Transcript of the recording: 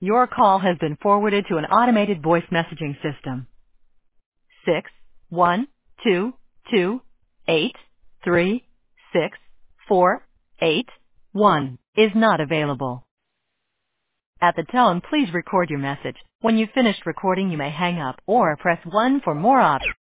Your call has been forwarded to an automated voice messaging system. 61228364881 is not available. At the tone, please record your message. When you've finished recording, you may hang up or press 1 for more options.